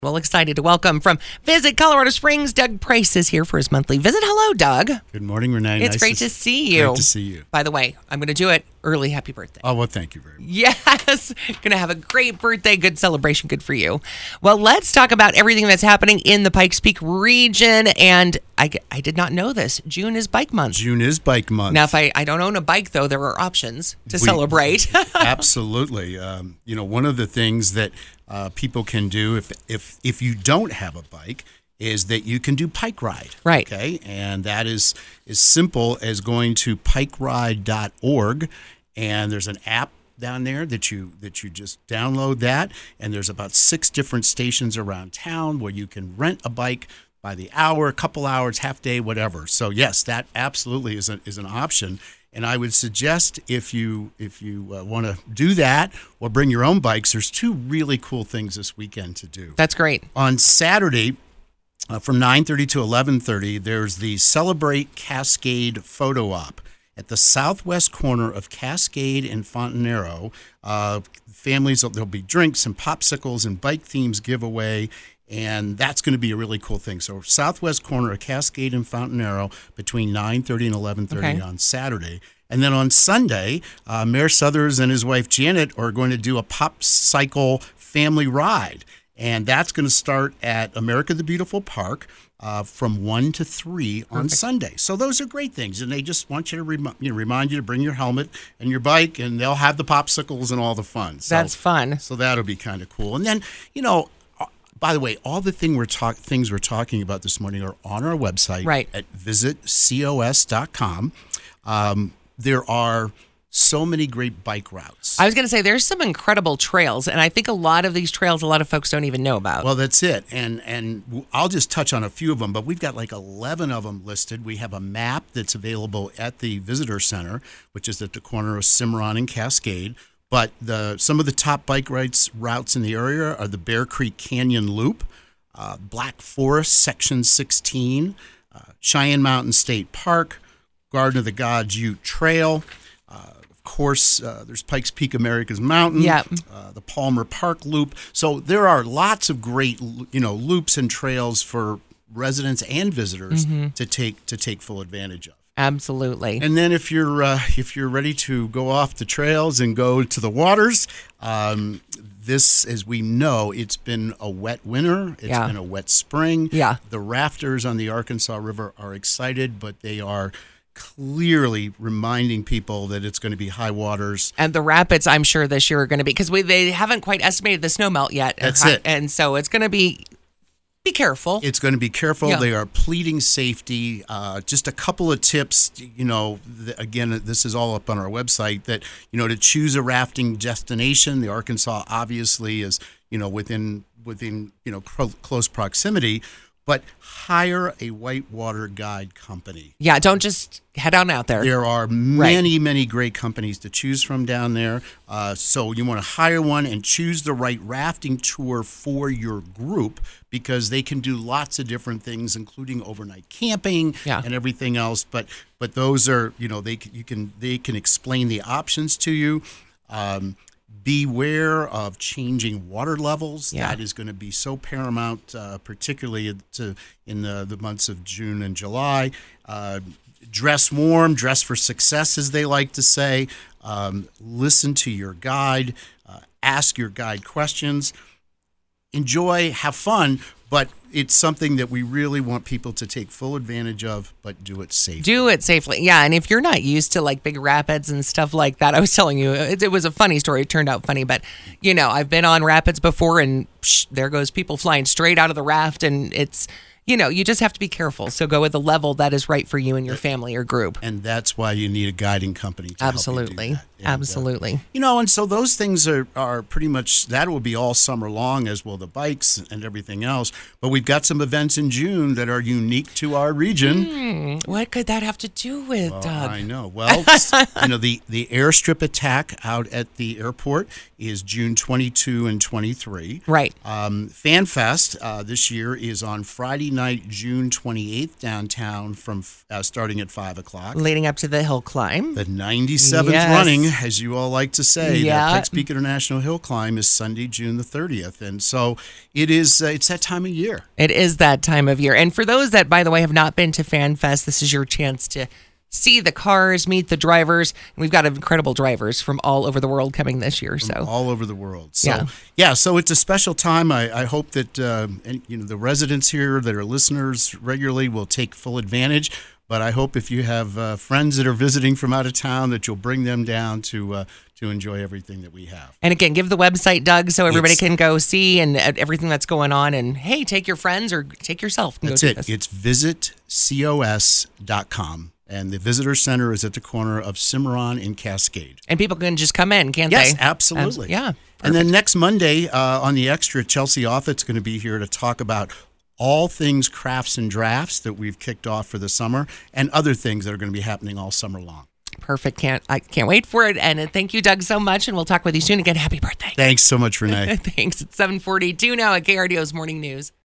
Well, excited to welcome from Visit Colorado Springs, Doug Price is here for his monthly visit. Hello, Doug. Good morning, Renee. It's great to see you. Great to see you. By the way, I'm going to do it early. Happy birthday. Oh, well, thank you very much. Yes. Going to have a great birthday, good celebration, good for you. Well, let's talk about everything that's happening in the Pikes Peak region. And I did not know this. June is Bike Month. June is Bike Month. Now, if I don't own a bike, though, there are options to celebrate. Absolutely. One of the things that people can do if you don't have a bike is that you can do Pike Ride. Right. Okay. And that is as simple as going to pikeride.org, and there's an app down there that you just download that, and there's about 6 different stations around town where you can rent a bike by the hour, a couple hours, half day, whatever. So yes, that absolutely is an option. And I would suggest if you want to do that or bring your own bikes, there's 2 really cool things this weekend to do. That's great. On Saturday, from 9:30 to 11:30, there's the Celebrate Cascade photo op at the southwest corner of Cascade and Fontanero. Families, there'll be drinks and popsicles and bike themes giveaway. And that's going to be a really cool thing. So southwest corner of Cascade and Fontanero between 9:30 and 11:30 on Saturday. And then on Sunday, Mayor Suthers and his wife Janet are going to do a pop cycle family ride. And that's going to start at America the Beautiful Park from 1 to 3 on Sunday. So those are great things. And they just want you to remind you to bring your helmet and your bike, and they'll have the popsicles and all the fun. So, that's fun. So that'll be kind of cool. And then, by the way, all the things we're talking about this morning are on our website at visitcos.com. There are so many great bike routes. I was going to say there's some incredible trails, and I think a lot of these trails a lot of folks don't even know about. Well, that's it. And I'll just touch on a few of them, but we've got like 11 of them listed. We have a map that's available at the Visitor Center, which is at the corner of Cimarron and Cascade. But some of the top bike routes in the area are the Bear Creek Canyon Loop, Black Forest Section 16, Cheyenne Mountain State Park, Garden of the Gods Ute Trail. Of course, there's Pikes Peak America's Mountain, the Palmer Park Loop. So there are lots of great, loops and trails for residents and visitors to take full advantage of. Absolutely. And then if you're ready to go off the trails and go to the waters, this, as we know, it's been a wet winter. It's been a wet spring. Yeah. The rafters on the Arkansas River are excited, but they are clearly reminding people that it's going to be high waters. And the rapids, I'm sure this year are going to be, because they haven't quite estimated the snow melt yet. That's it. And so it's going to be careful. It's going to be careful. Yeah. They are pleading safety. Just a couple of tips, again, this is all up on our website, that, to choose a rafting destination. The Arkansas obviously is, within close proximity, but hire a whitewater guide company. Yeah, don't just head on out there. There are many great companies to choose from down there. So you want to hire one and choose the right rafting tour for your group, because they can do lots of different things, including overnight camping and everything else. But those are, they can explain the options to you. Beware of changing water levels. Yeah. That is going to be so paramount, particularly in the months of June and July. Dress warm, dress for success, as they like to say. Listen to your guide. Ask your guide questions. Enjoy, have fun, but it's something that we really want people to take full advantage of, but do it safely. Do it safely. Yeah, and if you're not used to like big rapids and stuff like that, I was telling you, it was a funny story. It turned out funny, but I've been on rapids before, and there goes people flying straight out of the raft, and it's, you just have to be careful. So go with the level that is right for you and your family or group. And that's why you need a guiding company to help you do that. And, Absolutely. And so those things are pretty much, that will be all summer long, as will the bikes and everything else. But we've got some events in June that are unique to our region. What could that have to do with, Doug? I know. Well, the airstrip attack out at the airport is June 22 and 23. Right. FanFest this year is on Friday night, June 28th, downtown from starting at 5 o'clock. Leading up to the hill climb. The 97th running as you all like to say, Yeah. the Pikes Peak International Hill Climb is Sunday, June the 30th. And so it is, it's that time of year. It is that time of year. And for those that, by the way, have not been to Fan Fest, this is your chance to see the cars, meet the drivers. We've got incredible drivers from all over the world coming this year. So All over the world. So, yeah, so it's a special time. I hope that the residents here that are listeners regularly will take full advantage. But I hope if you have friends that are visiting from out of town that you'll bring them down to enjoy everything that we have. And again, give the website, Doug, so everybody can go see and everything that's going on. And hey, take your friends or take yourself. And That's go it. Do this. It's visitcos.com. And the visitor center is at the corner of Cimarron and Cascade. And people can just come in, can't Yes, they? absolutely. Yeah. And then next Monday on the Extra, Chelsea Offutt's going to be here to talk about all things crafts and drafts that we've kicked off for the summer and other things that are going to be happening all summer long. Perfect. I can't wait for it. And thank you, Doug, so much. And we'll talk with you soon. Again, happy birthday. Thanks so much, Renee. Thanks. It's 7:42 now at KRDO's Morning News.